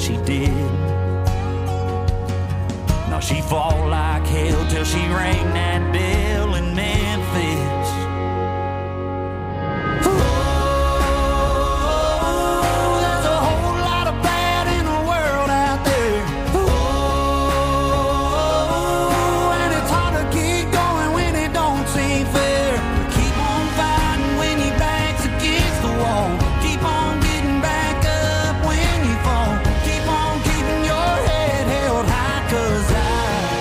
she did. Now she fought like hell till she rang that bell in Memphis. Oh, there's a whole lot of bad in the world out there. Oh, and it's hard to keep going when it don't seem fair. Keep on fighting when your back's against the wall. Keep on getting back up when you fall. Keep on keeping your head held high, 'cause I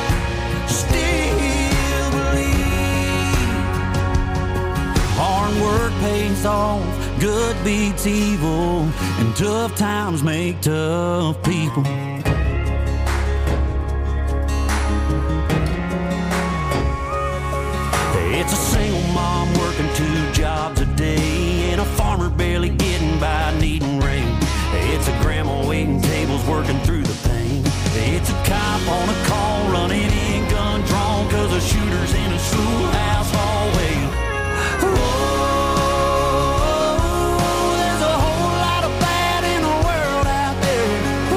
still believe hard work pays off, good beats evil, and tough times make tough people. It's a single mom working 2 jobs a day, and a farmer barely getting by needing rain. It's a grandma waiting tables working through the pain. It's a cop on a call running in gun drawn 'cause a shooter's in a schoolhouse hallway. Oh, there's a whole lot of bad in the world out there.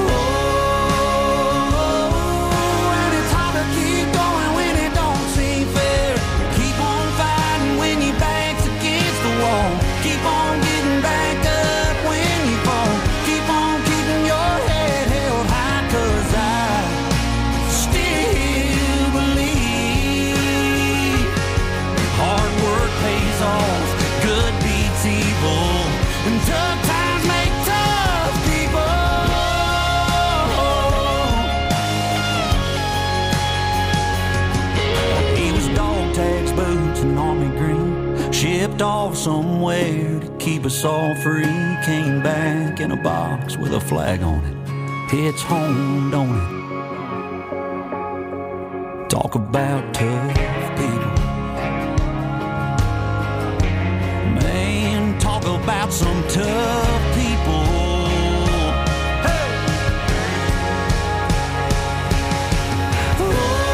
Oh, and it's hard to keep going when it don't seem fair. Keep on fighting when your back's against the wall. Keep on getting back up when you fall. Keep on keeping your head held high, 'cause I still believe hard work pays off, good beats evil, and tough times make tough people. He was dog tags, boots, and army green, shipped off somewhere to keep us all free. Came back in a box with a flag on it. Hits home, don't it? Talk about tough people. Man, talk about some tough people. Hey! Oh,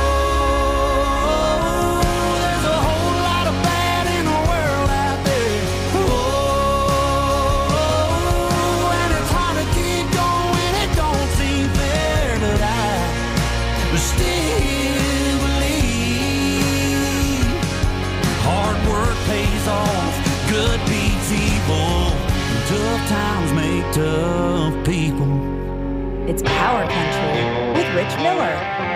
there's a whole lot of bad in the world out there. Oh, and it's hard to keep going when it don't seem fair, but I still believe hard work pays off, good beats evil, and tough times make tough people. It's Power Country with Rich Miller.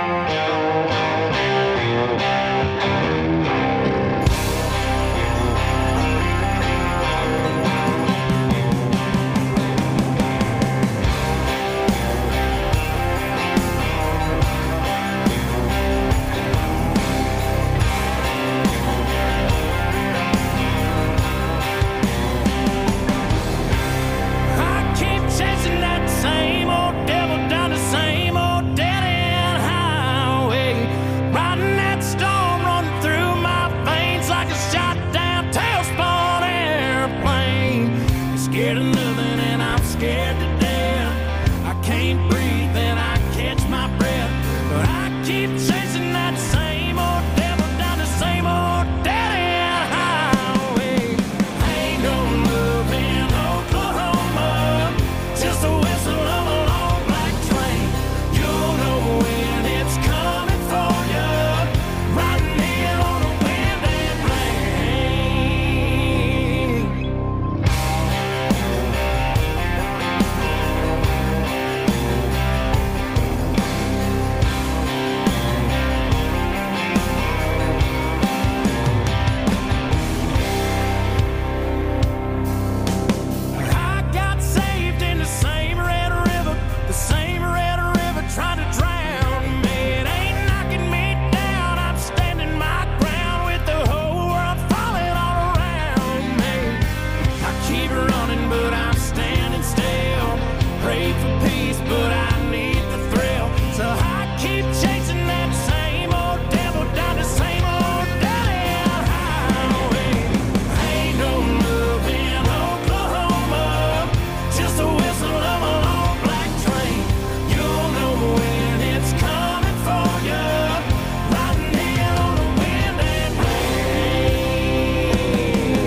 I keep chasing that same old devil down the same old dead-end highway, riding that storm running through my veins like a shot-down tailspun airplane. Scared of nothing and I'm scared to death. I can't breathe and I catch my breath, but I keep chasing that same old devil down the same old dead-end highway. Ain't no love in Oklahoma, just the whistle of a long black train. You'll know when it's coming for you, riding in on the wind and rain. I got saved in the same red river, trying to drown me. It ain't knocking me down, I'm standing my ground with the whole world falling all around me. I keep running, but I'm standing still. Pray for peace, but I need the thrill. So I keep chasing that same old devil down the same old dead-end highway. Ain't no love in Oklahoma, just the whistle of a long black train. You'll know when it's coming for you, riding in on the wind and rain.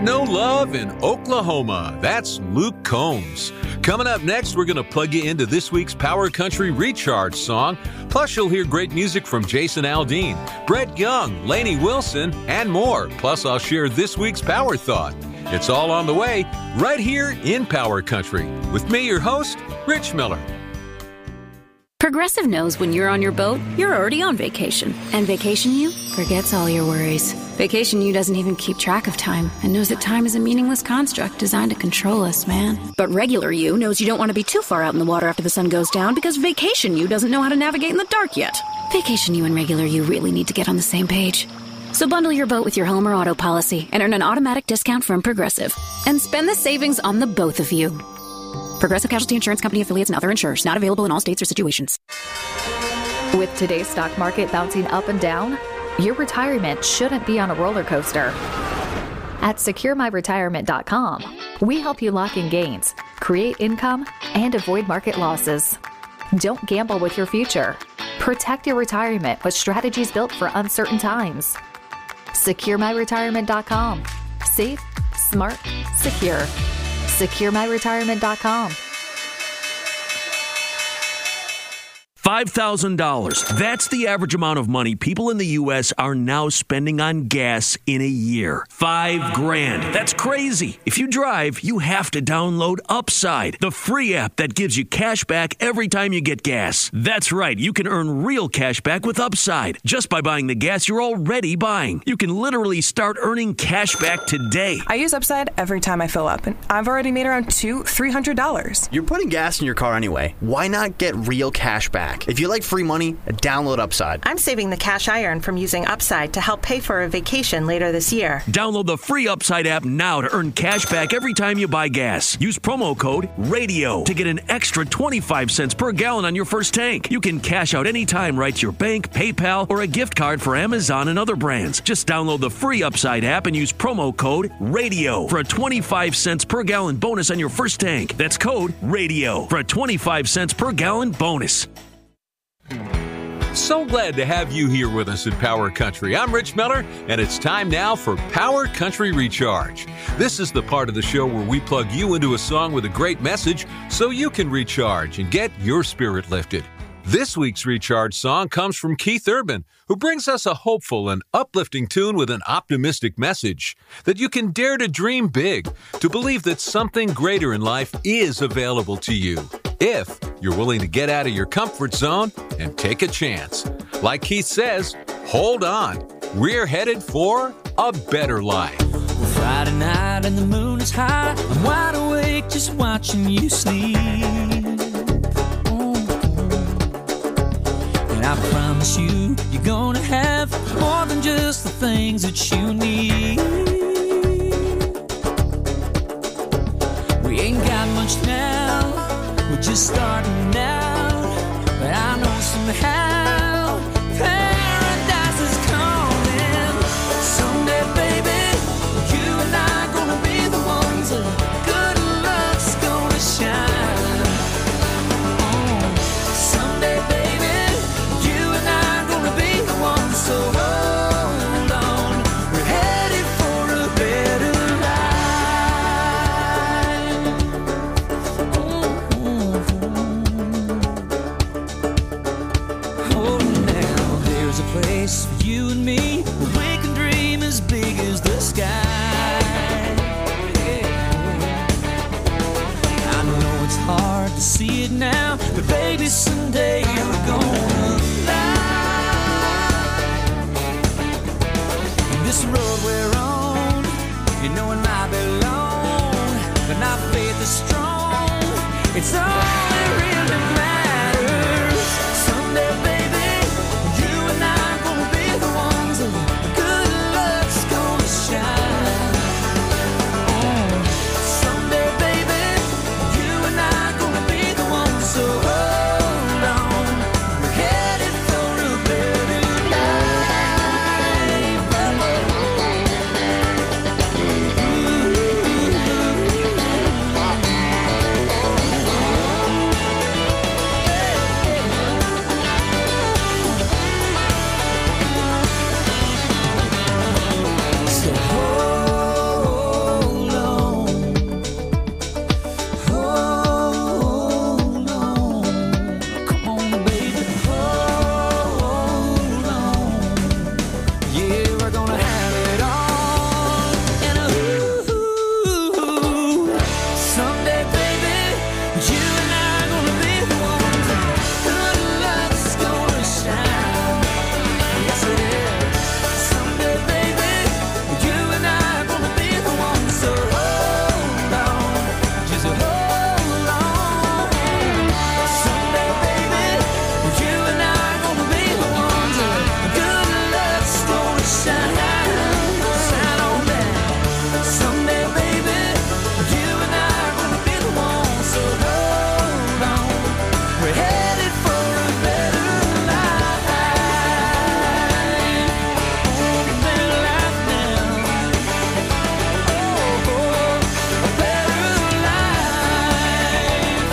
No love in Oklahoma. That's Luke Combs. Coming up next, we're going to plug you into this week's Power Country Recharge song. Plus, you'll hear great music from Jason Aldean, Brett Young, Lainey Wilson, and more. Plus, I'll share this week's Power Thought. It's all on the way right here in Power Country with me, your host, Rich Miller. Progressive knows when you're on your boat, you're already on vacation. And Vacation You forgets all your worries. Vacation You doesn't even keep track of time and knows that time is a meaningless construct designed to control us, man. But Regular You knows you don't want to be too far out in the water after the sun goes down because Vacation You doesn't know how to navigate in the dark yet. Vacation You and Regular You really need to get on the same page. So bundle your boat with your home or auto policy and earn an automatic discount from Progressive. And spend the savings on the both of you. Progressive Casualty Insurance Company affiliates and other insurers. Not available in all states or situations. With today's stock market bouncing up and down, your retirement shouldn't be on a roller coaster. At SecureMyRetirement.com, we help you lock in gains, create income, and avoid market losses. Don't gamble with your future. Protect your retirement with strategies built for uncertain times. SecureMyRetirement.com. Safe, smart, secure. SecureMyRetirement.com. $5,000. That's the average amount of money people in the U.S. are now spending on gas in a year. $5,000. That's crazy. If you drive, you have to download Upside, the free app that gives you cash back every time you get gas. That's right. You can earn real cash back with Upside just by buying the gas you're already buying. You can literally start earning cash back today. I use Upside every time I fill up, and I've already made around $200-$300. You're putting gas in your car anyway. Why not get real cash back? If you like free money, download Upside. I'm saving the cash I earn from using Upside to help pay for a vacation later this year. Download the free Upside app now to earn cash back every time you buy gas. Use promo code RADIO to get an extra 25 cents per gallon on your first tank. You can cash out anytime right to your bank, PayPal, or a gift card for Amazon and other brands. Just download the free Upside app and use promo code RADIO for a 25 cents per gallon bonus on your first tank. That's code RADIO for a 25 cents per gallon bonus. So glad to have you here with us at Power Country. I'm Rich Miller, and it's time now for Power Country Recharge. This is the part of the show where we plug you into a song with a great message so you can recharge and get your spirit lifted. This week's Recharge song comes from Keith Urban, who brings us a hopeful and uplifting tune with an optimistic message that you can dare to dream big, to believe that something greater in life is available to you if you're willing to get out of your comfort zone and take a chance. Like Keith says, hold on. We're headed for a better life. Friday night and the moon is high. I'm wide awake just watching you sleep. And I promise you, you're gonna have more than just the things that you need. We ain't got much now, we're just starting out. But I know somehow paradise is coming. Someday, baby, you and I gonna be the ones that good luck's gonna shine. Someday, baby, you and I gonna be the ones. So hold on, we're headed for a better life. Oh, now there's a place for you and me where we can dream as big as the sky. I know it's hard to see it now, but baby, someday you're gonna fly. This road we're on, you know it might be long, but our faith is strong. It's all that really matters. Someday, baby, you and I gonna be the ones that good luck's gonna shine. Someday, baby, you and I gonna be the ones. So hold on, we're headed for a better life. Shine on down. Someday, baby, you and I are gonna be the ones. So hold on, we're headed for a better life. Oh, a better life now. Oh, a better life.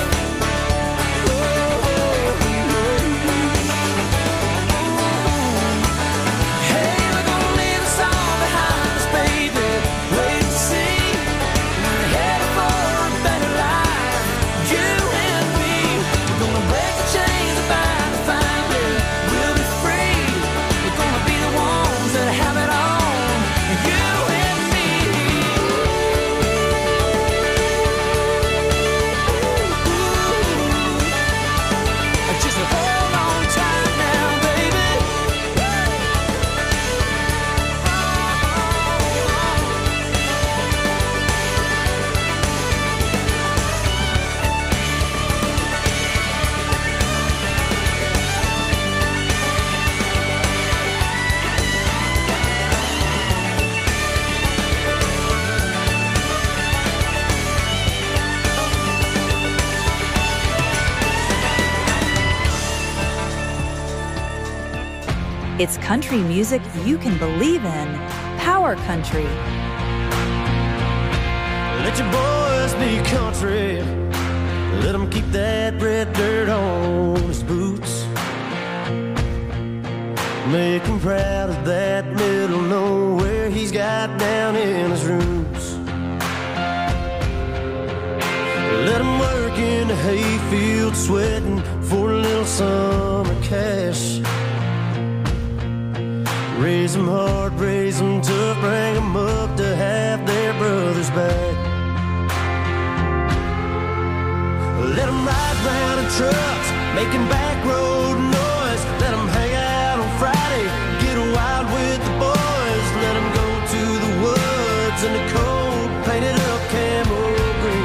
Hey, we're gonna leave us all behind us, baby. Wait and see. We're headed for a better life. You and me. We're gonna break the chains that bind us, find it. We'll be free. We're gonna be the ones that have it all. You and me. Just hold on tight now, baby. It's country music you can believe in. Power Country. Let your boys be country. Let them keep that red dirt on his boots. Make him proud of that middle nowhere he's got down in his roots. Let him work in the hayfield sweating for a little summer cash. Raise them hard, raise them tough, bring them up to have their brothers back. Let them ride round in trucks, making back road noise. Let them hang out on Friday, get wild with the boys. Let them go to the woods in the cold, painted up camo green.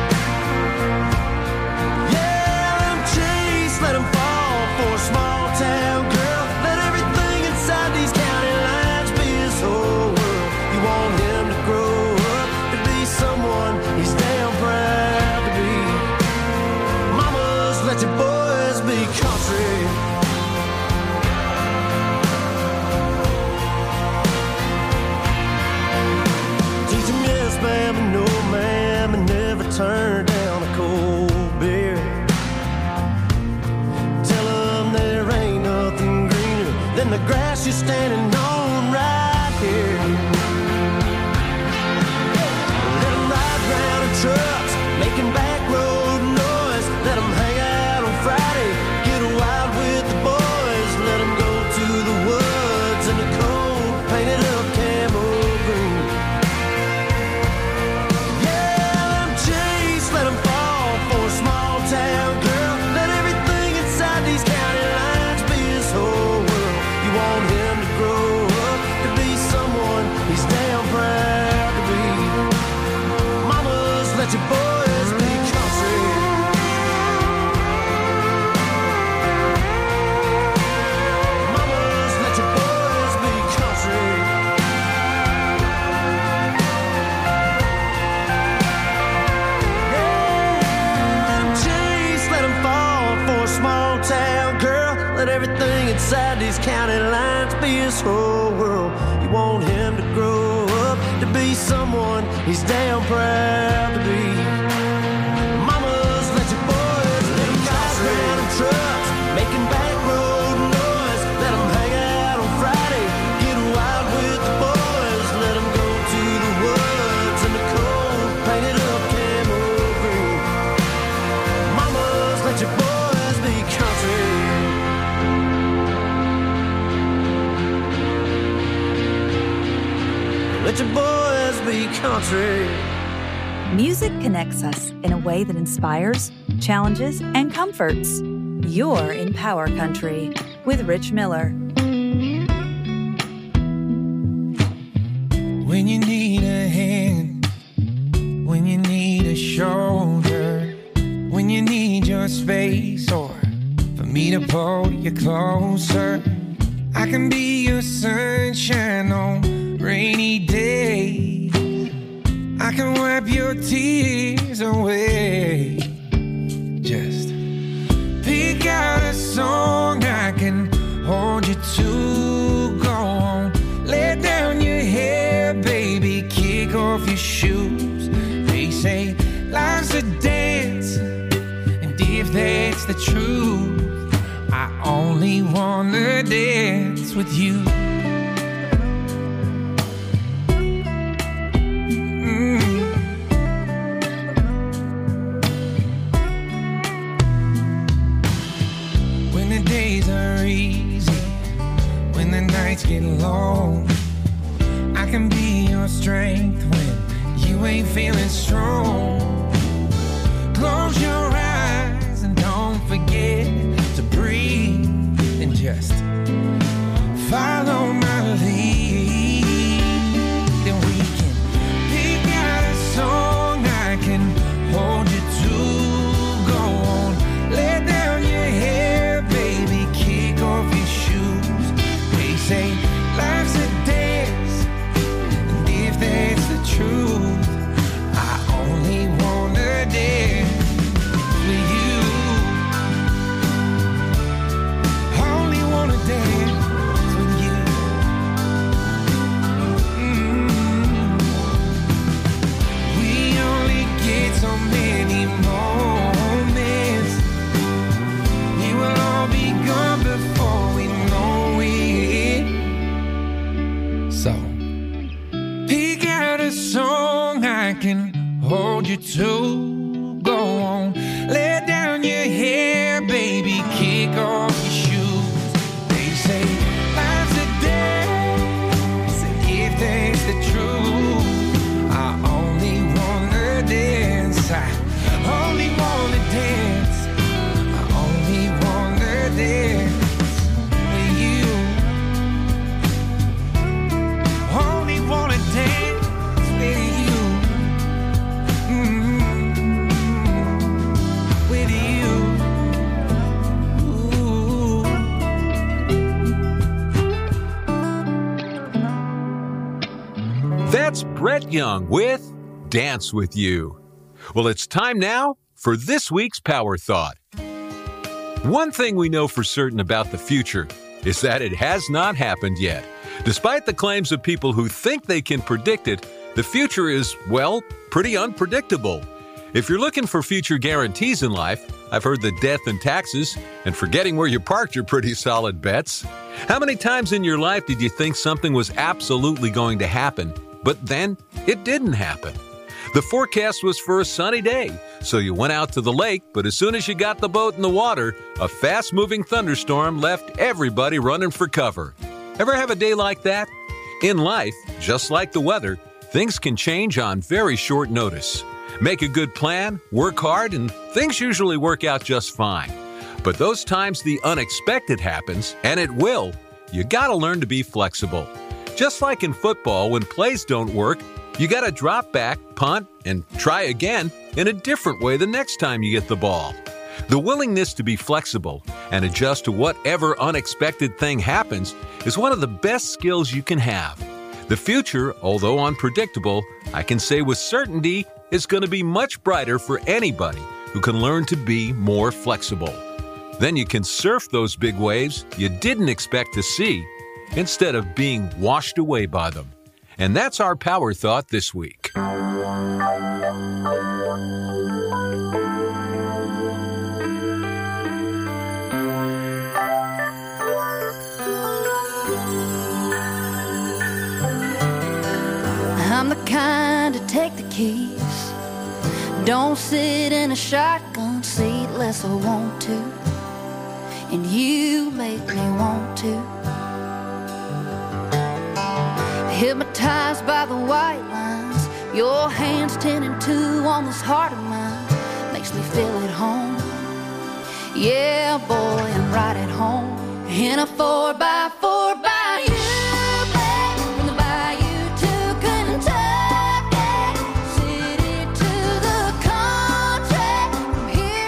Yeah, let them chase, let them fall for a small town girl. Let everything inside these county lines be his whole world. You want him to grow up to be someone he's damn proud to be. Mamas, let your boys be country. Teach them yes, ma'am, and no, ma'am, and never turn down a cold beer. Tell them there ain't nothing greener than the grass you're standing on right here. Let them ride round in trucks, making back road noise. Let them hang out on Friday, get wild with the boys. Let them go to the woods in the cold, painted up camo green. Yeah, let them chase, let them fall for a small town girl. Let everything inside these county lines be his whole world. You want him to grow up to be someone he's damn proud to be. Mamas, let your boys be country. Mamas, let your boys be country. Chase, let him fall for a small town girl. Let everything inside these county lines be his whole world. You want him to grow up to be someone he's damn proud to be. Mamas, let your boys be country. Round in trucks, making back road noise. Let them hang out on Friday, get wild with the boys. Let them go to the woods in the cold, painted up camo green. Mamas, let your boys be country. Let your boys be country. Music connects us in a way that inspires, challenges, and comforts. You're in Power Country with Rich Miller. When you need a hand, when you need a shoulder, when you need your space, or for me to pull you closer, I I can be your sunshine on rainy days. I can wipe your tears away. Just pick out a song I can hold you to. Go on, let down your hair, baby, kick off your shoes. They say life's a dance, and if that's the truth, I only wanna dance with you. When the days are easy, when the nights get long, I can be your strength when you ain't feeling strong. Close your eyes and don't forget to breathe and just follow my lead. Then we can pick out a song I can hold you to. Go on, let down your hair, baby, kick off your shoes. They say life's a dance, and if that's the truth, I only wanna dance with you. Only wanna dance with you. We only get so many moments. We will all be gone before we know it. So pick out a song I can hold you to. Go on, let down your hair, baby, kick off your shoes. They say life's a dance, and if that's the truth, I only wanna dance. I only wanna dance. I only wanna dance with you. Only wanna dance with you. With you. Ooh. That's Brett Young with Dance With You. Well, it's time now for this week's Power Thought. One thing we know for certain about the future is that it has not happened yet. Despite the claims of people who think they can predict it, the future is, well, pretty unpredictable. If you're looking for future guarantees in life, I've heard that death and taxes and forgetting where you parked are pretty solid bets. How many times in your life did you think something was absolutely going to happen, but then it didn't happen? The forecast was for a sunny day, so you went out to the lake, but as soon as you got the boat in the water, a fast-moving thunderstorm left everybody running for cover. Ever have a day like that? In life, just like the weather, things can change on very short notice. Make a good plan, work hard, and things usually work out just fine. But those times the unexpected happens, and it will, you gotta learn to be flexible. Just like in football, when plays don't work, you gotta drop back, punt, and try again in a different way the next time you get the ball. The willingness to be flexible and adjust to whatever unexpected thing happens is one of the best skills you can have. The future, although unpredictable, I can say with certainty is going to be much brighter for anybody who can learn to be more flexible. Then you can surf those big waves you didn't expect to see instead of being washed away by them. And that's our Power Thought this week. I'm the kind to take the keys, don't sit in a shotgun seat unless I want to, and you make me want to. Hypnotized by the white lines, your hands 10 and 2 on this heart of mine, makes me feel at home. Yeah, boy, I'm right at home in a 4x4 by you.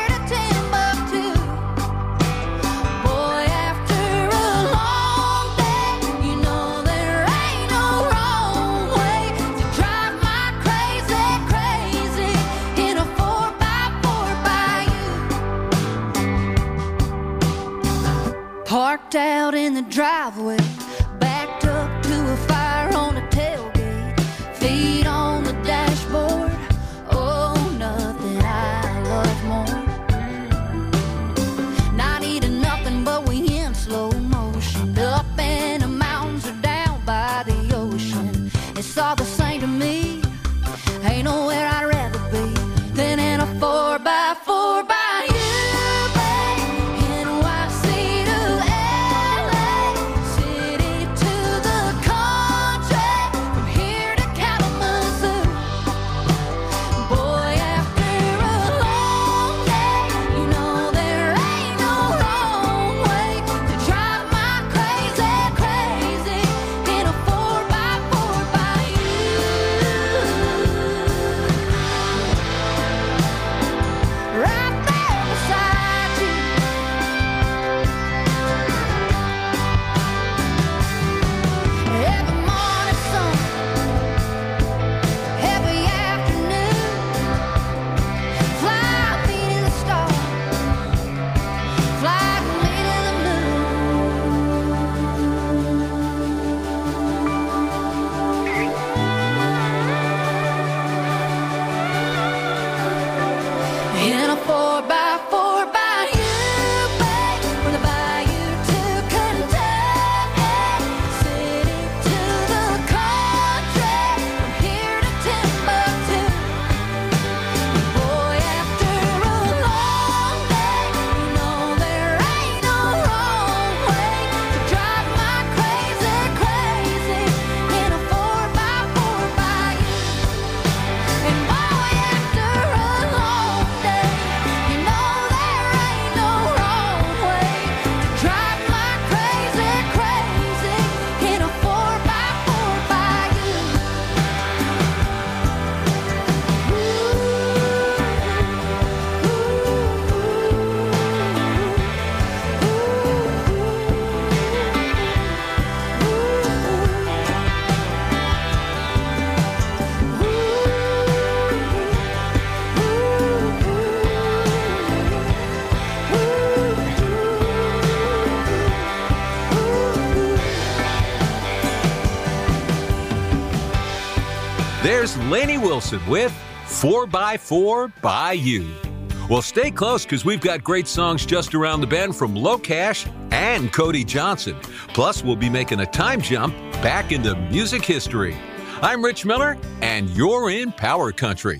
Boy, after a long day it's all the same to me. Ain't nowhere I'd rather be than in a 4x4 by you. There's Lainey Wilson with 4x4 by You. Well, stay close because we've got great songs just around the bend from LoCash and Cody Johnson. Plus, we'll be making a time jump back into music history. I'm Rich Miller, and you're in Power Country.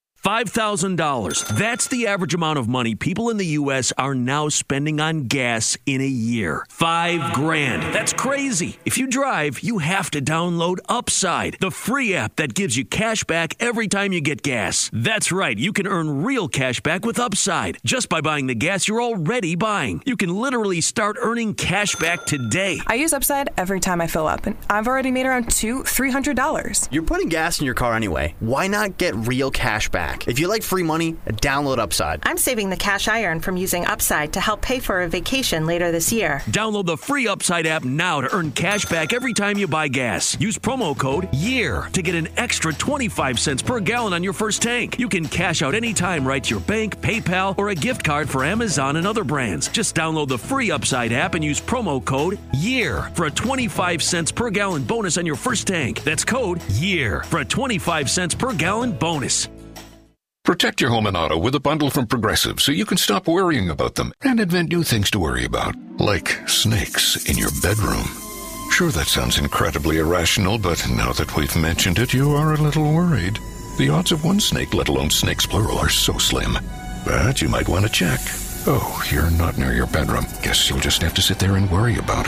$5,000. That's the average amount of money people in the U.S. are now spending on gas in a year. $5,000. That's crazy. If you drive, you have to download Upside, the free app that gives you cash back every time you get gas. That's right. You can earn real cash back with Upside just by buying the gas you're already buying. You can literally start earning cash back today. I use Upside every time I fill up, and I've already made around $300. You're putting gas in your car anyway. Why not get real cash back? If you like free money, download Upside. I'm saving the cash I earn from using Upside to help pay for a vacation later this year. Download the free Upside app now to earn cash back every time you buy gas. Use promo code YEAR to get an extra 25 cents per gallon on your first tank. You can cash out anytime right to your bank, PayPal, or a gift card for Amazon and other brands. Just download the free Upside app and use promo code YEAR for a 25 cents per gallon bonus on your first tank. That's code YEAR for a 25 cents per gallon bonus. Protect your home and auto with a bundle from Progressive so you can stop worrying about them and invent new things to worry about, like snakes in your bedroom. Sure, that sounds incredibly irrational, but now that we've mentioned it, you are a little worried. The odds of one snake, let alone snakes plural, are so slim. But you might want to check. Oh, you're not near your bedroom. Guess you'll just have to sit there and worry about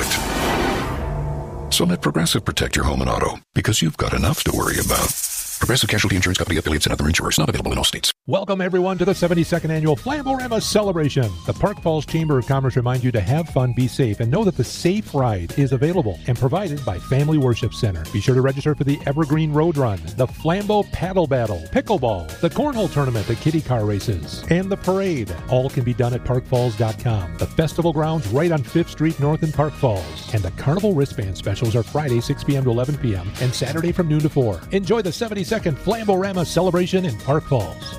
it. So let Progressive protect your home and auto, because you've got enough to worry about. Progressive Casualty Insurance Company, affiliates, and other insurers. Not available in all states. Welcome, everyone, to the 72nd Annual Flamborama Celebration. The Park Falls Chamber of Commerce reminds you to have fun, be safe, and know that the Safe Ride is available and provided by Family Worship Center. Be sure to register for the Evergreen Road Run, the Flambeau Paddle Battle, Pickleball, the Cornhole Tournament, the Kiddie Car Races, and the Parade. All can be done at parkfalls.com. The festival grounds right on 5th Street North in Park Falls. And the Carnival Wristband specials are Friday, 6 p.m. to 11 p.m. and Saturday from noon to 4. Enjoy the 72nd Flamborama Celebration in Park Falls.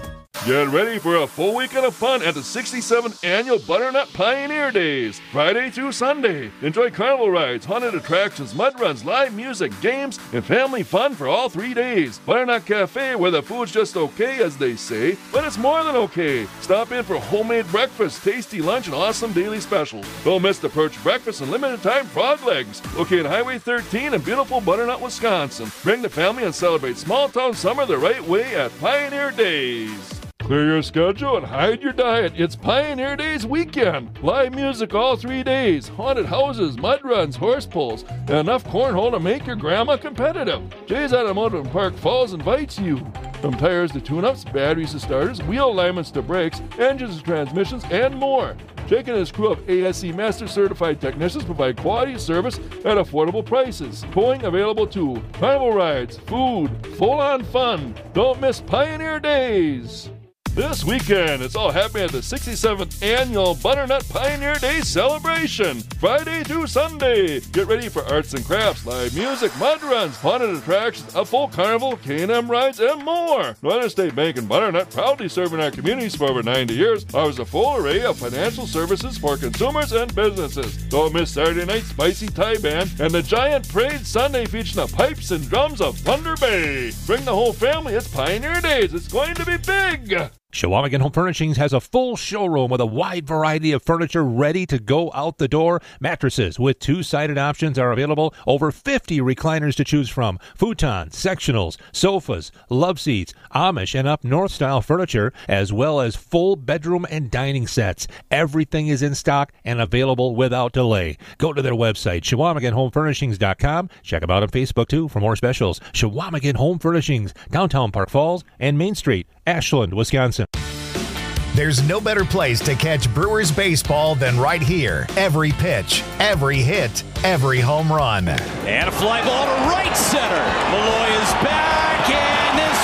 Get ready for a full weekend of fun at the 67th Annual Butternut Pioneer Days, Friday through Sunday. Enjoy carnival rides, haunted attractions, mud runs, live music, games, and family fun for all 3 days. Butternut Cafe, where the food's just okay, as they say, but it's more than okay. Stop in for homemade breakfast, tasty lunch, and awesome daily specials. Don't miss the perch breakfast and limited time frog legs. Located Highway 13 in beautiful Butternut, Wisconsin. Bring the family and celebrate small town summer the right way at Pioneer Days. Clear your schedule and hide your diet. It's Pioneer Days weekend. Live music all 3 days, haunted houses, mud runs, horse pulls, and enough cornhole to make your grandma competitive. Jay's Automotive in Park Falls invites you. From tires to tune-ups, batteries to starters, wheel alignments to brakes, engines to transmissions, and more. Jake and his crew of ASE Master Certified Technicians provide quality service at affordable prices. Towing available too. Carnival rides, food, full-on fun. Don't miss Pioneer Days. This weekend, it's all happening at the 67th Annual Butternut Pioneer Day celebration, Friday through Sunday. Get ready for arts and crafts, live music, mud runs, haunted attractions, a full carnival, K&M rides, and more. Northern State Bank in Butternut, proudly serving our communities for over 90 years, offers a full array of financial services for consumers and businesses. Don't miss Saturday night spicy Thai band and the giant parade Sunday featuring the pipes and drums of Thunder Bay. Bring the whole family. It's Pioneer Days. It's going to be big. Chequamegon Home Furnishings has a full showroom with a wide variety of furniture ready to go out the door. Mattresses with two-sided options are available. Over 50 recliners to choose from. Futons, sectionals, sofas, love seats, Amish and up north style furniture, as well as full bedroom and dining sets. Everything is in stock and available without delay. Go to their website, ChequamegonHomeFurnishings.com. Check them out on Facebook too for more specials. Chequamegon Home Furnishings, downtown Park Falls and Main Street, Ashland, Wisconsin. There's no better place to catch Brewers baseball than right here. Every pitch, every hit, every home run. And a fly ball to right center. Malloy is back, and this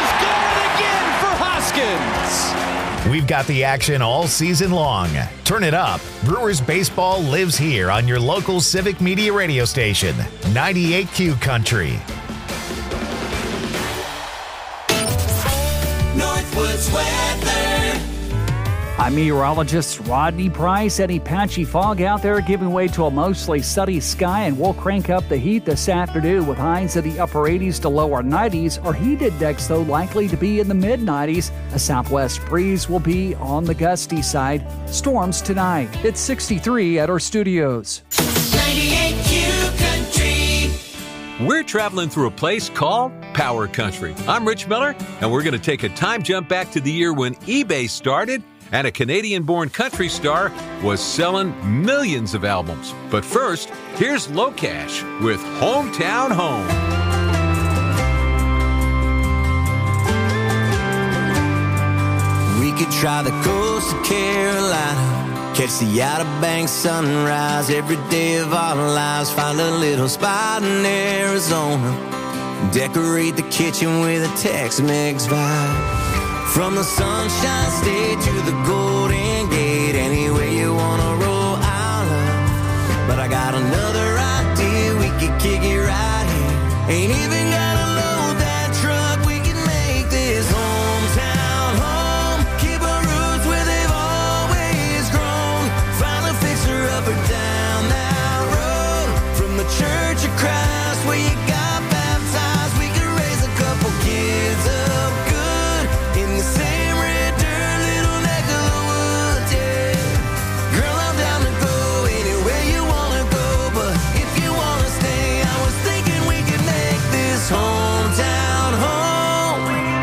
one is good again for Hoskins. We've got the action all season long. Turn it up. Brewers baseball lives here on your local Civic Media radio station, 98Q Country. Northwoods weather. I'm meteorologist Rodney Price. Any patchy fog out there giving way to a mostly sunny sky, and we'll crank up the heat this afternoon with highs in the upper 80s to lower 90s. Our heat index, though, likely to be in the mid-90s. A southwest breeze will be on the gusty side. Storms tonight. It's 63 at our studios. 98Q Country. We're traveling through a place called Power Country. I'm Rich Miller, and we're going to take a time jump back to the year when eBay started and a Canadian-born country star was selling millions of albums. But first, here's Locash with Hometown Home. We could try the coast of Carolina, catch the Outer Banks sunrise every day of our lives, find a little spot in Arizona, decorate the kitchen with a Tex-Mex vibe. From the Sunshine State to the Golden Gate, anywhere you wanna roll, I'll love. But I got another idea, we could kick it right here. Ain't even gotta load that truck, we can make this hometown home. Keep our roots where they've always grown. Find a fixer up or down that road. From the Church of Christ where you got baptized, we could raise a couple kids up good in the same red dirt, little neck of the woods, yeah. Girl, I'm down to go anywhere you wanna go, but if you wanna stay, I was thinking we could make this hometown home.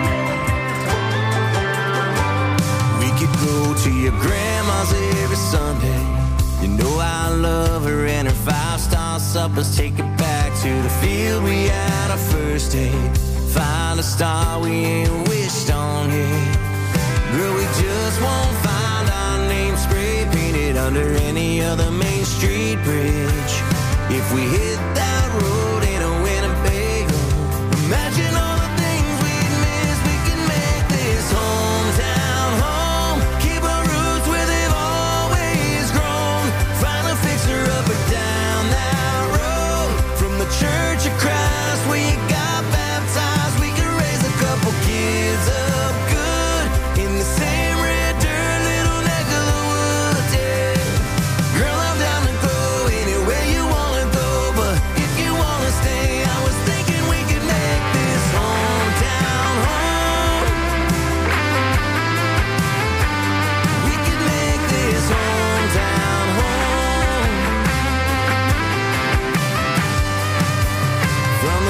We could go to your grandma's every Sunday. You know I love her and her 5-star suppers. Take it back to the field we had our first date. Find a star we ain't wished on yet. Girl, we just won't find our name spray painted under any other Main Street bridge. If we hit that road in a Winnebago, imagine all the things we'd miss. We can make this hometown home. Keep our roots where they've always grown. Find a fixer up or down that road. From the Church of Christ where you got baptized, we can raise a couple kids up good in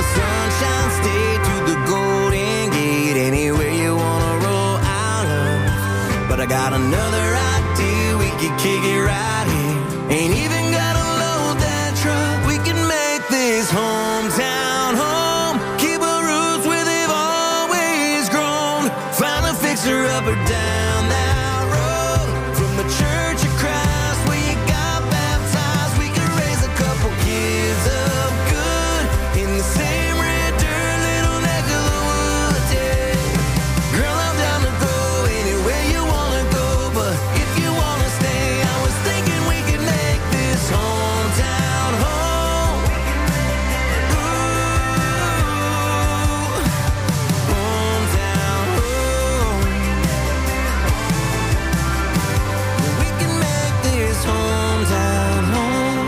Sunshine State to the Golden Gate, anywhere you wanna roll out of. But I got another idea, we could kick it right here. Ain't even gotta load that truck, we can make this hometown home. Keep our roots where they've always grown. Find a fixer up or down that road. From the Church of Christ where you got baptized, we could raise a couple kids up good in the same red dirt little neck of the woods, yeah. Girl, I'm down to go anywhere you wanna go, but if you wanna stay, I was thinking we could make this hometown home. Ooh, hometown home. We can make this hometown home.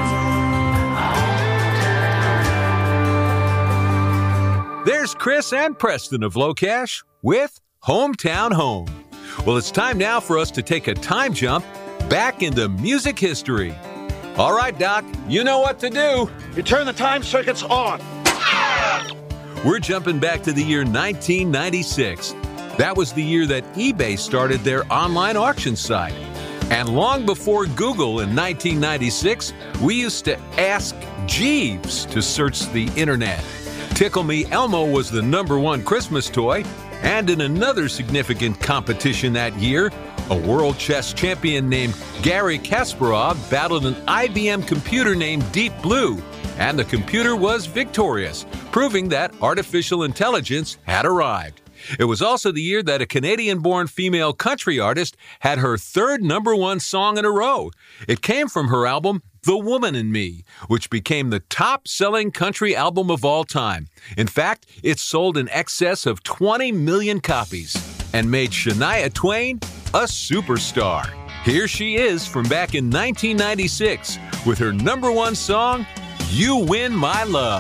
There's Chris and Preston of Low Cash with Hometown Home. Well, it's time now for us to take a time jump back into music history. All right, Doc, you know what to do. You turn the time circuits on. We're jumping back to the year 1996. That was the year that eBay started their online auction site. And long before Google in 1996, we used to ask Jeeves to search the internet. Tickle Me Elmo was the #1 Christmas toy. And in another significant competition that year, a world chess champion named Garry Kasparov battled an IBM computer named Deep Blue. And the computer was victorious, proving that artificial intelligence had arrived. It was also the year that a Canadian-born female country artist had her third #1 song in a row. It came from her album, The Woman in Me, which became the top-selling country album of all time. In fact, it sold in excess of 20 million copies and made Shania Twain a superstar. Here she is from back in 1996 with her #1 song, You Win My Love.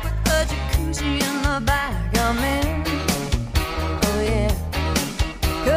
Cause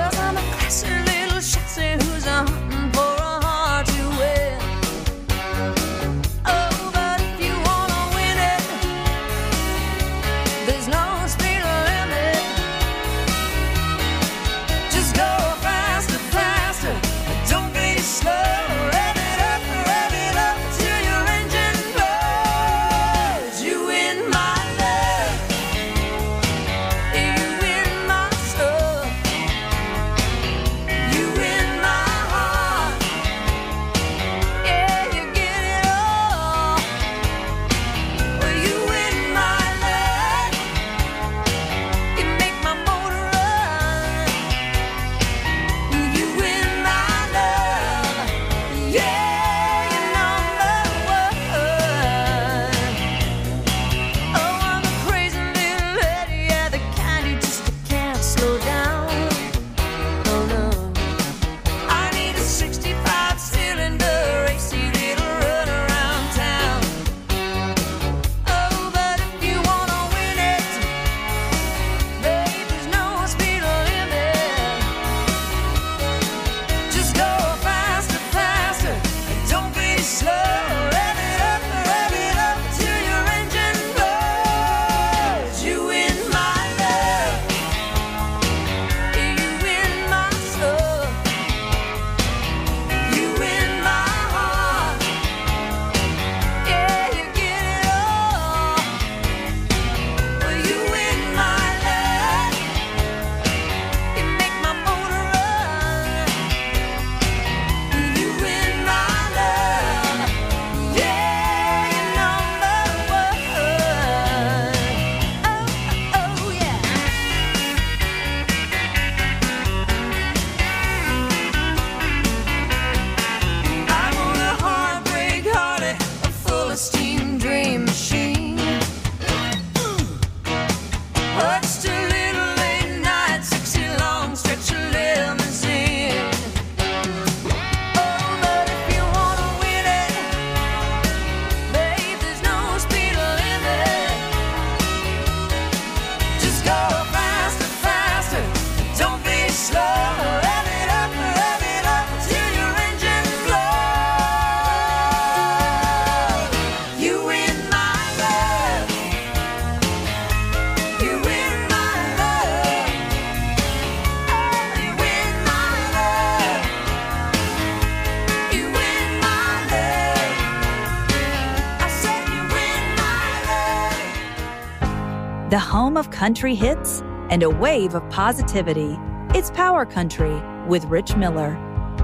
the home of country hits and a wave of positivity. It's Power Country with Rich Miller.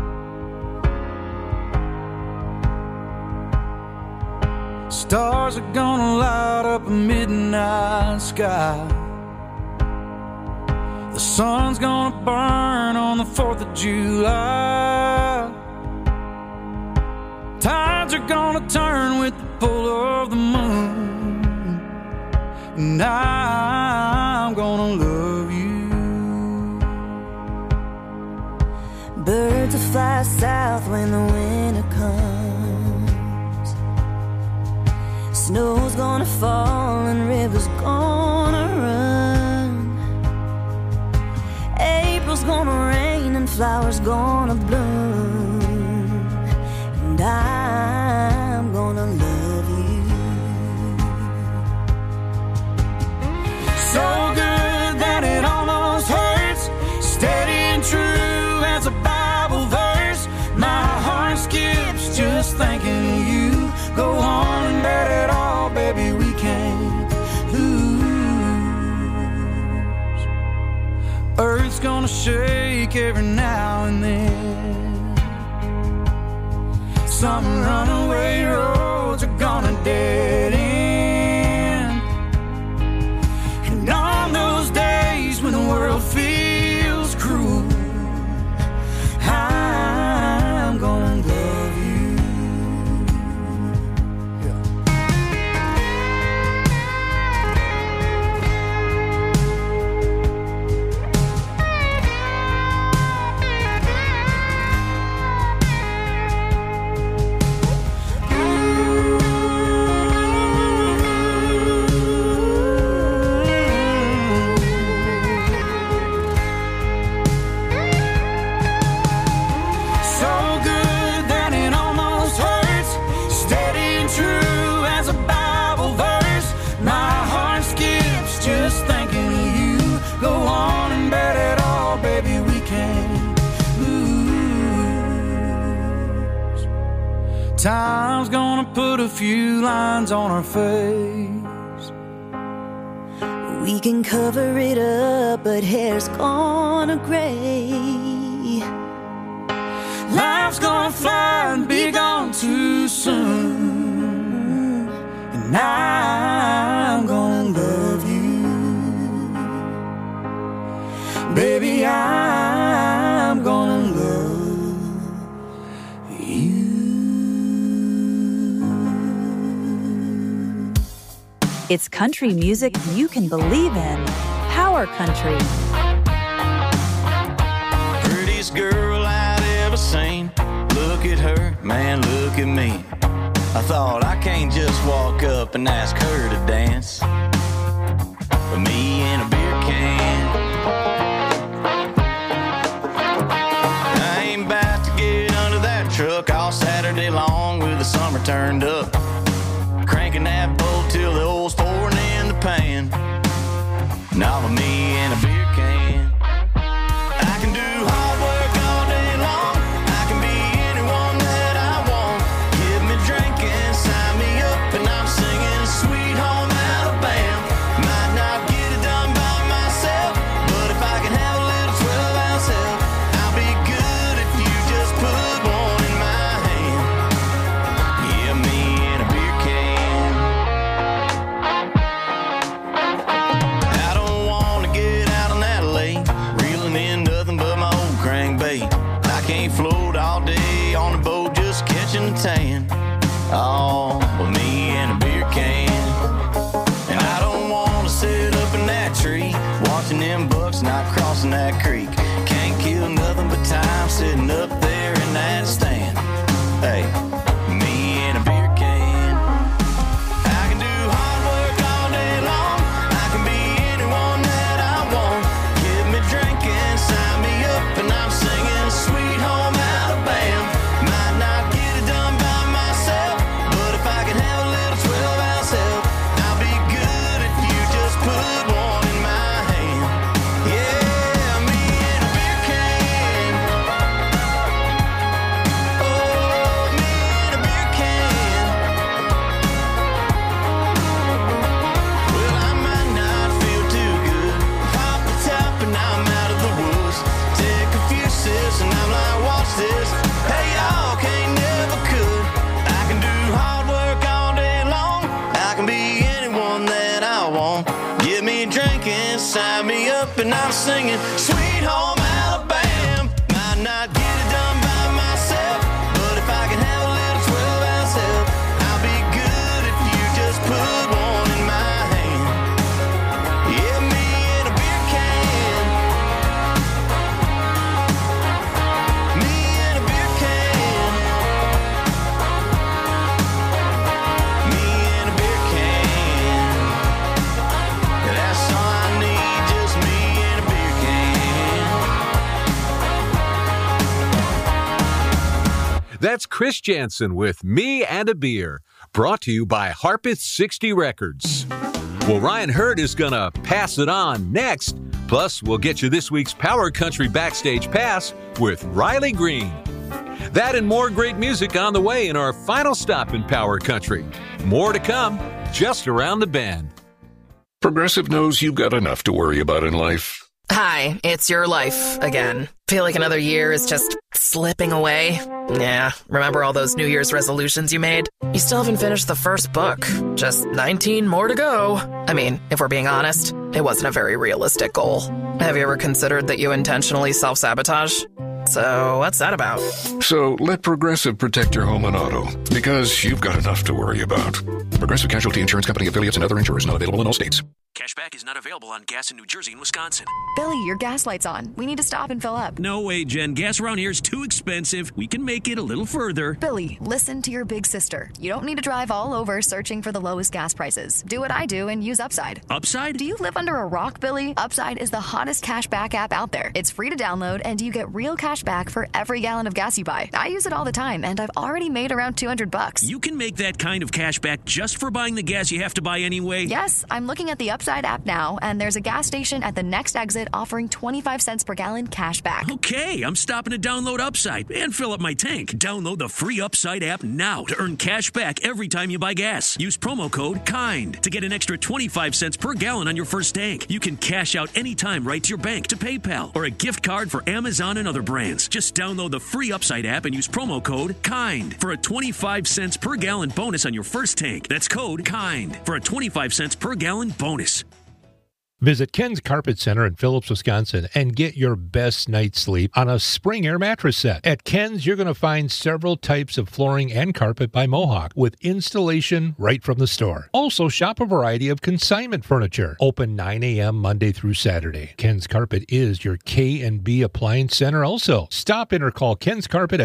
Stars are gonna light up a midnight sky. The sun's gonna burn on the 4th of July. Tides are gonna turn with the pull of the moon. And I'm gonna love you. Birds will fly south when the winter comes. Snow's gonna fall and rivers gonna run. April's gonna rain and flowers gonna bloom. And I'm gonna love you. So good that it almost hurts. Steady and true as a Bible verse. My heart skips just thinking of you. Go on and bet it all, baby, we can't lose. Earth's gonna shake every now and then. Some runaway roads are gonna dead end. And on those days when the world feels cruel, I'm gonna love you. Time's gonna put a few lines on our face. We can cover it up, but hair's gonna gray. Life's gonna fly and be gone too soon. And I'm gonna love you. Baby, I'm gonna love you. It's country music you can believe in. Power Country. Prettiest girl I'd ever seen. Look at her, man, look at me. I thought I can't just walk up and ask her to dance. But me and a beer can. I ain't about to get under that truck all Saturday long with the summer turned up. Cranking that boat till the oil's pouring in the pan. Now with me and a beer can. I can do hard work all day long. I can be anyone that I want. Give me drinking, sign me up, and I'm singing Sweet Home Alabama. Might not get it done by myself, but if I can have a little 12-ounce help, I'll be good if you just put one in my hand. Yeah, me and a beer can. I don't want to get out on that lake, reeling in nothing but my old crankbait. I can't float all day on the boat just catching a tan. Oh, but me and a beer can. And I don't want to sit up in that tree, watching them bucks not crossing that creek. Can't kill nothing but time sitting up there in that stand. Hey, me and a beer can. I can do hard work all day long. I can be anyone that I want. Give me drinking, sign me up, and I'm singing Sweet Home Alabama. Might not get it done by myself, but if I can have a little 12-ounce help, I'll be good if you just put one in my hand. Yeah, me this. Hey, y'all can't never could. I can do hard work all day long. I can be anyone that I want. Give me a drink and sign me up, and I'm singing Sweet Home Alabama. Might not get it done by myself, but if I can have a little 12-ounce help, I'll be good if you just put one in my hand. Yeah, me and a beer can. Me and a beer can. Me and a beer can. That's all I need, just me and a beer can. That's Chris Jansen with Me and a Beer, brought to you by Harpeth 60 Records. Well, Ryan Hurd is going to pass it on next. Plus, we'll get you this week's Power Country Backstage Pass with Riley Green. That and more great music on the way in our final stop in Power Country. More to come just around the bend. Progressive knows you've got enough to worry about in life. Hi, it's your life again. Feel like another year is just slipping away? Yeah, remember all those New Year's resolutions you made? You still haven't finished the first book. Just 19 more to go. I mean, if we're being honest, it wasn't a very realistic goal. Have you ever considered that you intentionally self-sabotage? So what's that about? So let Progressive protect your home and auto, because you've got enough to worry about. Progressive Casualty Insurance Company affiliates and other insurers not available in all states. Cashback is not available on gas in New Jersey and Wisconsin. Billy, your gas light's on. We need to stop and fill up. No way, Jen. Gas around here is too expensive. We can make it a little further. Billy, listen to your big sister. You don't need to drive all over searching for the lowest gas prices. Do what I do and use Upside. Upside? Do you live under a rock, Billy? Upside is the hottest cashback app out there. It's free to download, and you get real cash back for every gallon of gas you buy. I use it all the time, and I've already made around $200. You can make that kind of cash back just for buying the gas you have to buy anyway? Yes, I'm looking at the Upside app now, and there's a gas station at the next exit offering 25 cents per gallon cash back. Okay, I'm stopping to download Upside and fill up my tank. Download the free Upside app now to earn cash back every time you buy gas. Use promo code KIND to get an extra 25 cents per gallon on your first tank. You can cash out anytime right to your bank, to PayPal, or a gift card for Amazon and other brands. Just download the free Upside app and use promo code KIND for a 25 cents per gallon bonus on your first tank. That's code KIND for a 25 cents per gallon bonus. Visit Ken's Carpet Center in Phillips, Wisconsin, and get your best night's sleep on a Spring Air mattress set. At Ken's, you're going to find several types of flooring and carpet by Mohawk with installation right from the store. Also, shop a variety of consignment furniture. Open 9 a.m. Monday through Saturday. Ken's Carpet is your K&B appliance center also. Stop in or call Ken's Carpet at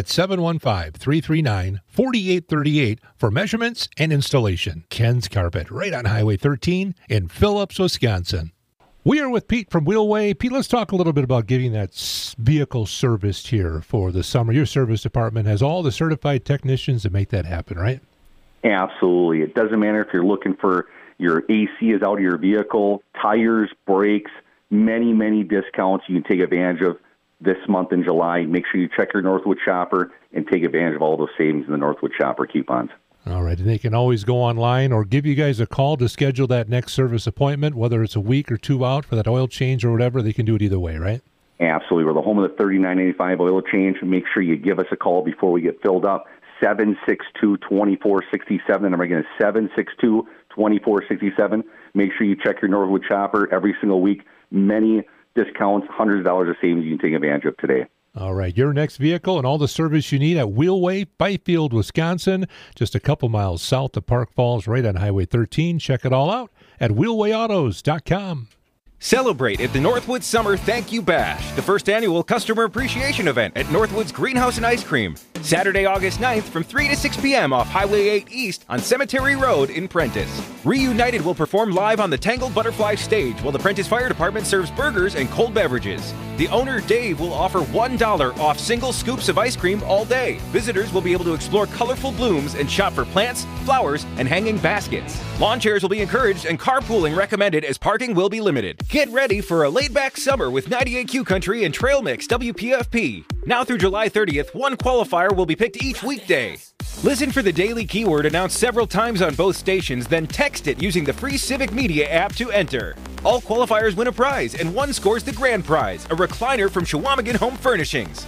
715-339-4838 for measurements and installation. Ken's Carpet, right on Highway 13 in Phillips, Wisconsin. We are with Pete from Wheelway. Pete, let's talk a little bit about getting that vehicle serviced here for the summer. Your service department has all the certified technicians to make that happen, right? Absolutely. It doesn't matter if you're looking for your AC is out of your vehicle, tires, brakes, many discounts you can take advantage of this month in July. Make sure you check your Northwood Shopper and take advantage of all those savings in the Northwood Shopper coupons. All right, and they can always go online or give you guys a call to schedule that next service appointment, whether it's a week or two out for that oil change or whatever. They can do it either way, right? Absolutely. We're the home of the $39.85 oil change. Make sure you give us a call before we get filled up. 762-2467. And I'm again, 762-2467. Make sure you check your Northwood Shopper every single week. Many discounts, hundreds of dollars of savings you can take advantage of today. All right, your next vehicle and all the service you need at Wheelway, Byfield, Wisconsin, just a couple miles south of Park Falls, right on Highway 13. Check it all out at wheelwayautos.com. Celebrate at the Northwood Summer Thank You Bash, the first annual customer appreciation event at Northwood's Greenhouse and Ice Cream. Saturday, August 9th from 3 to 6 p.m. off Highway 8 East on Cemetery Road in Prentice. Reunited will perform live on the Tangled Butterfly stage while the Prentice Fire Department serves burgers and cold beverages. The owner, Dave, will offer $1 off single scoops of ice cream all day. Visitors will be able to explore colorful blooms and shop for plants, flowers, and hanging baskets. Lawn chairs will be encouraged and carpooling recommended as parking will be limited. Get ready for a laid-back summer with 98Q Country and Trail Mix WPFP. Now through July 30th, one qualifier will be picked each weekday. Listen for the daily keyword announced several times on both stations, then text it using the free Civic Media app to enter. All qualifiers win a prize, and one scores the grand prize, a recliner from Chequamegon Home Furnishings.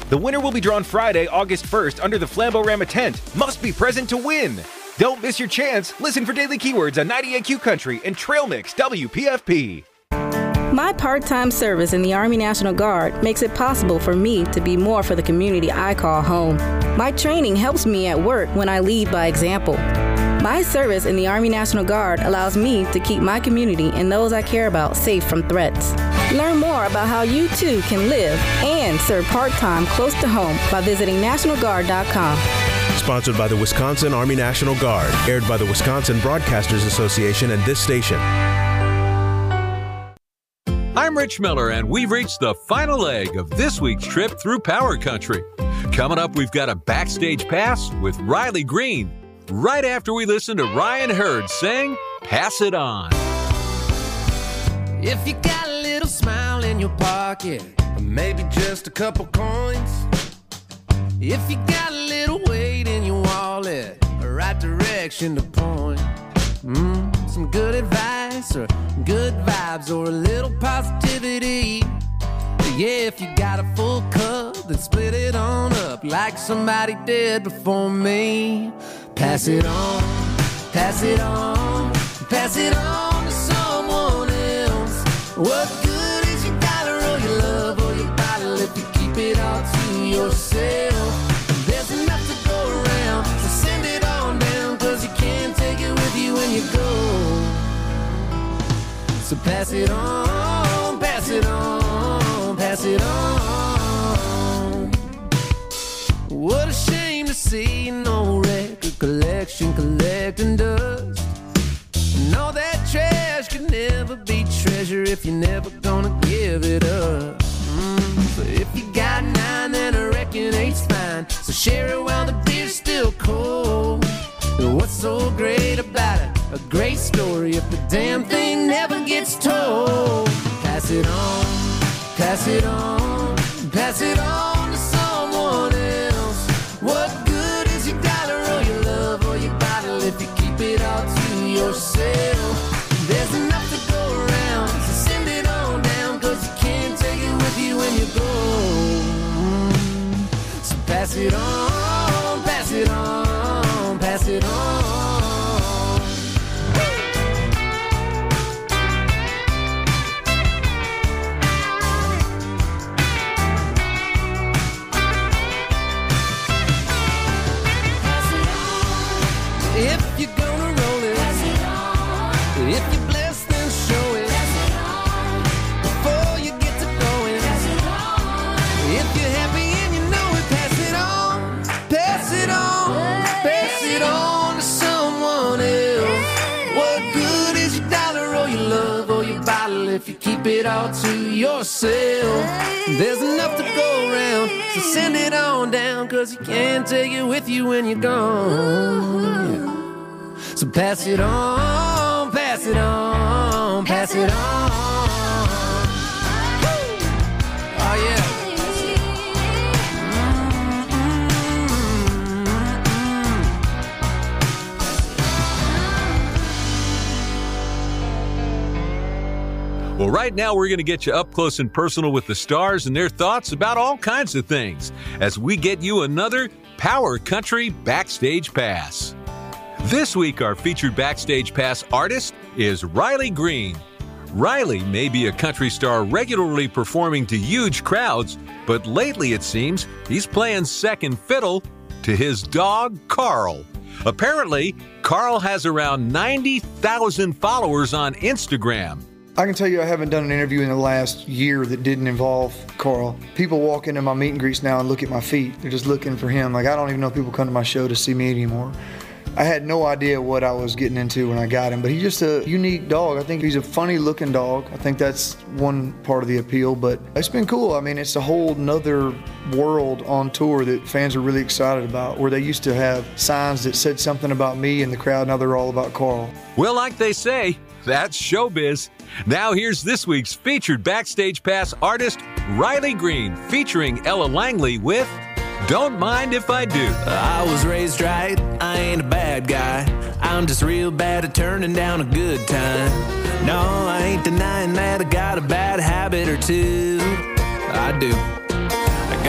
The winner will be drawn Friday, August 1st under the Flamborama tent. Must be present to win. Don't miss your chance. Listen for Daily Keywords on 98Q Country and Trail Mix WPFP. My part-time service in the Army National Guard makes it possible for me to be more for the community I call home. My training helps me at work when I lead by example. My service in the Army National Guard allows me to keep my community and those I care about safe from threats. Learn more about how you too can live and serve part-time close to home by visiting NationalGuard.com. Sponsored by the Wisconsin Army National Guard. Aired by the Wisconsin Broadcasters Association and this station. I'm Rich Miller, and we've reached the final leg of this week's trip through Power Country. Coming up, we've got a backstage pass with Riley Green, right after we listen to Ryan Hurd sing Pass It On. If you got a little smile in your pocket, or maybe just a couple coins, if you got a little weight in your wallet, a right direction to point, some good advice or good vibes or a little positivity. Yeah, if you got a full cup, then split it on up like somebody did before me. Pass it on, pass it on, pass it on to someone else. What good is you gotta roll your love or your bottle if you keep it all to yourself? There's enough to go around, so send it on down, cause you can't take it with you when you go. So pass it on, pass it on, pass it on. What a shame to see no record collection collecting dust. And all that trash could never be treasure if you're never gonna give it up. So if you got 9, then I reckon 8's fine. So share it while the beer's still cold. What's so great about it? A great story if the damn thing never gets told. Pass it on, pass it on, pass it on to someone else. What good is you gotta roll your love or your bottle if you keep it all to yourself? There's enough to go around, so send it on down, cause you can't take it with you when you go. So pass it on, pass it on, pass it on. If you're gonna roll it, if you're blessed, then show it. Before you get to going, if you're happy and you know it, pass it on, pass it on, pass it on to someone else. What good is your dollar or your love or your bottle if you keep it all to yourself? There's enough to go around, so send it on down, cause you can't take it with you when you're gone. So pass it on, pass it on, pass it on. Oh yeah. Well, right now we're going to get you up close and personal with the stars and their thoughts about all kinds of things as we get you another Power Country Backstage Pass. This week, our featured Backstage Pass artist is Riley Green. Riley may be a country star regularly performing to huge crowds, but lately it seems he's playing second fiddle to his dog, Carl. Apparently, Carl has around 90,000 followers on Instagram. I can tell you I haven't done an interview in the last year that didn't involve Carl. People walk into my meet and greets now and look at my feet. They're just looking for him. Like, I don't even know if people come to my show to see me anymore. I had no idea what I was getting into when I got him, but he's just a unique dog. I think he's a funny looking dog. I think that's one part of the appeal, but it's been cool. I mean, it's a whole nother world on tour that fans are really excited about, where they used to have signs that said something about me in the crowd. Now they're all about Carl. Well, like they say, that's showbiz. Now here's this week's featured Backstage Pass artist, Riley Green, featuring Ella Langley with Don't Mind If I Do. I was raised right, I ain't a bad guy. I'm just real bad at turning down a good time. No, I ain't denying that I got a bad habit or two. I do. I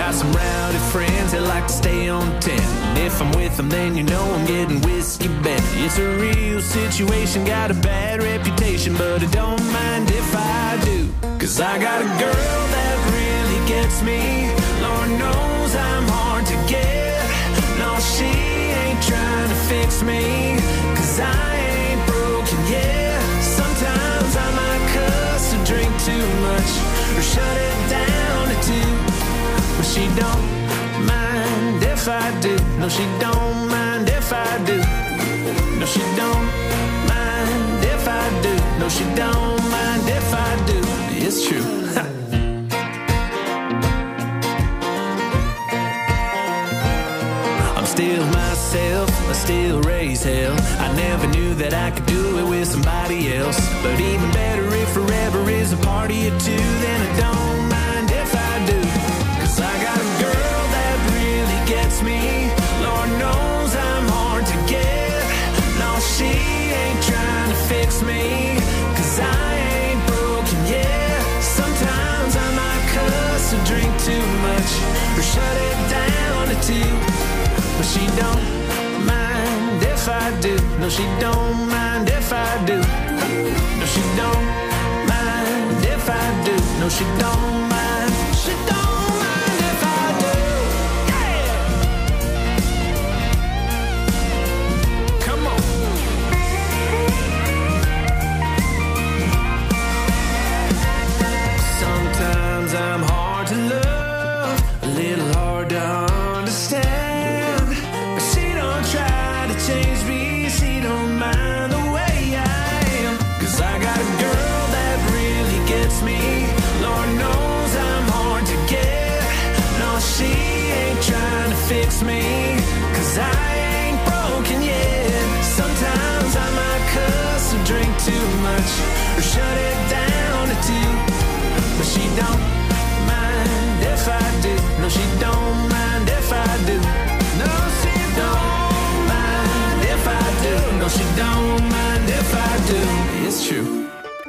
Got some rowdy friends that like to stay on 10. And if I'm with them, then you know I'm getting whiskey bent. It's a real situation, got a bad reputation, but I don't mind if I do. Cause I got a girl that really gets me. Lord knows I'm hard to get. No, she ain't trying to fix me, cause I ain't broken yet. Sometimes I might cuss or drink too much, or shut it down to two. But she don't mind if I do. No, she don't mind if I do. No, she don't mind if I do. No, she don't mind if I do. It's true. I'm still myself, I still raise hell. I never knew that I could do it with somebody else. But even better if forever is a party or two, then I don't mind if I do. Cause I got a girl that really gets me. Lord knows I'm hard to get. No, she ain't trying to fix me, cause I ain't broken yet. Sometimes I might cuss or drink too much, or shut it down to two. But she don't mind if I do. No, she don't mind if I do. No, she don't mind if I do. No, she don't mind. She don't mind if I do. Yeah! Come on. Sometimes I'm hard to love, a little hard to understand. But she don't try to change me, she don't mind the way I am. Cause I got a girl that really gets me. Lord knows I'm hard to get. No, she ain't trying to fix me, cause I ain't broken yet. Sometimes I might cuss or drink too much, or shut it down to two. But she don't mind if I do. No, she don't mind if I do. No, she don't mind if I do. No, she don't mind if I do. It's true.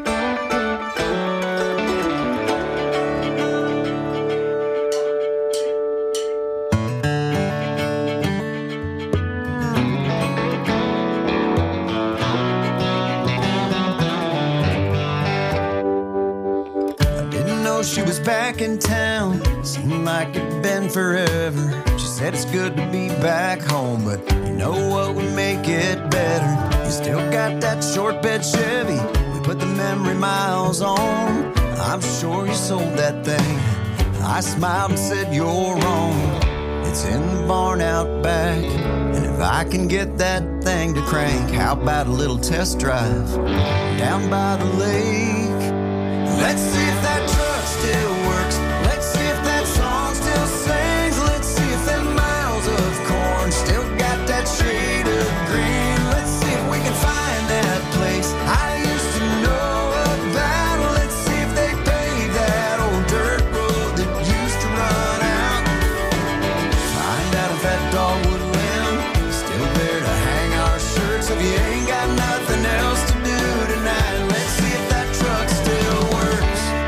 She was back in town, seemed like it'd been forever. She said it's good to be back home, but you know what would make it better? You still got that short bed Chevy we put the memory miles on. I'm sure you sold that thing. I smiled and said you're wrong. It's in the barn out back, and if I can get that thing to crank, how about a little test drive down by the lake? Let's see if that truck still works. Let's see if that song still sings. Let's see if them miles of corn still got that shade of green. Let's see if we can find that place I used to know about. Let's see if they paved that old dirt road that used to run out. Find out if that dogwood limb is still there to hang our shirts. If you ain't got nothing else to do tonight, let's see if that truck still works.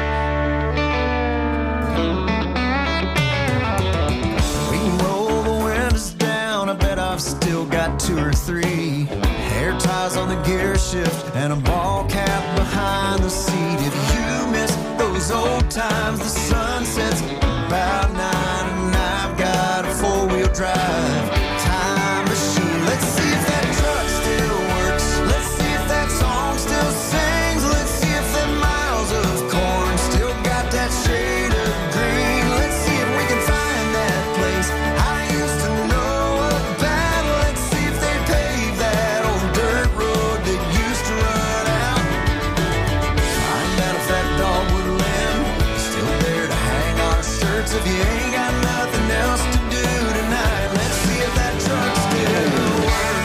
I've still got 2 or 3 hair ties on the gear shift and a ball cap behind the seat. If you miss those old times, the sun sets about 9 and I've got a 4-wheel drive time machine. Let's see if that truck still works. Let's see if that song still sings. Let's see if the miles of corn still got that shade of green. Let's see if we can find that place I used to know. If you ain't got nothing else to do tonight, let's see if that truck still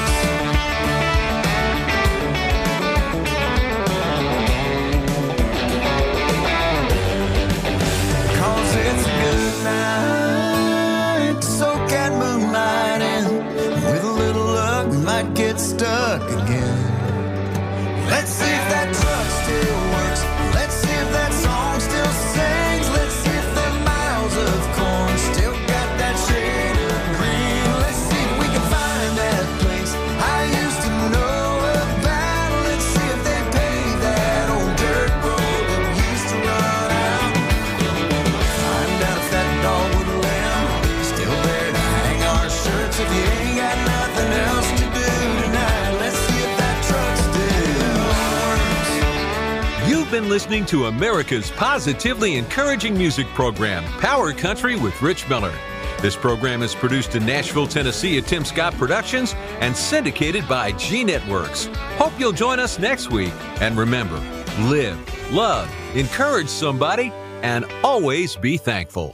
works. 'Cause it's a good night to soak that moonlight in. With a little luck, we might get stuck again. Let's see if that truck still works. Let's see if that song still sings. Let's see if the miles of corn still been listening to America's positively encouraging music program, Power Country with Rich Miller. This program is produced in Nashville, Tennessee at Tim Scott Productions and syndicated by G Networks. Hope you'll join us next week. And remember, live, love, encourage somebody, and always be thankful.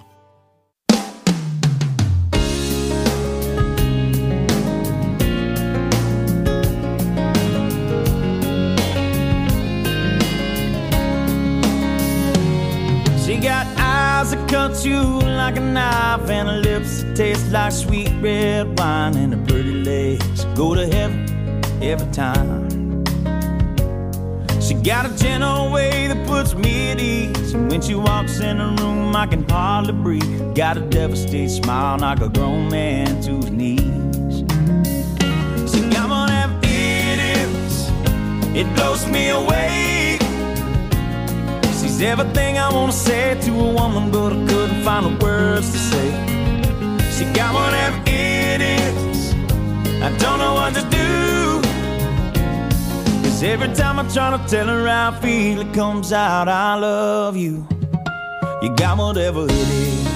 She got eyes that cut you like a knife and her lips that taste like sweet red wine and her pretty legs go to heaven every time. She got a gentle way that puts me at ease, and when she walks in the room I can hardly breathe. Got a devastating smile, knock a grown man to his knees. She got one of them idiots, it blows me away. She's everything I wanna say to a woman, but I couldn't find the words to say. She got one of them idiots, I don't know what to do. 'Cause every time I try to tell her how I feel, it comes out, I love you. You got whatever it is.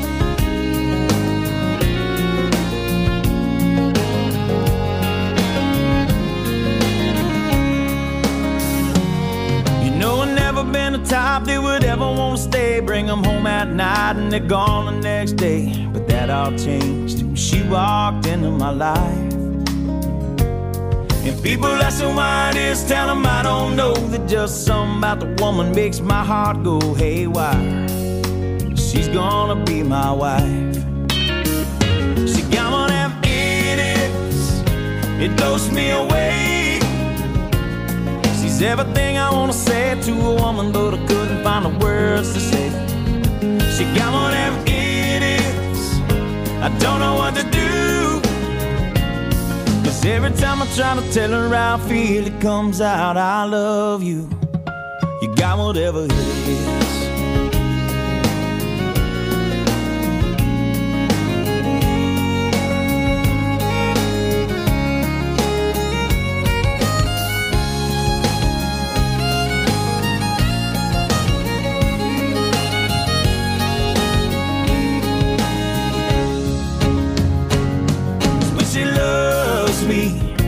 You know I've never been the type that would ever want to stay. Bring them home at night and they're gone the next day. But that all changed when she walked into my life. And people ask me why it is, tell them I don't know. That just something about the woman makes my heart go haywire. She's gonna be my wife. She got one of them idiots, it blows me away. She's everything I wanna say to a woman, but I couldn't find the words to say. She got one of them idiots, I don't know what to do. 'Cause every time I try to tell her how I feel, it comes out, I love you. You got whatever it is. When she loves me,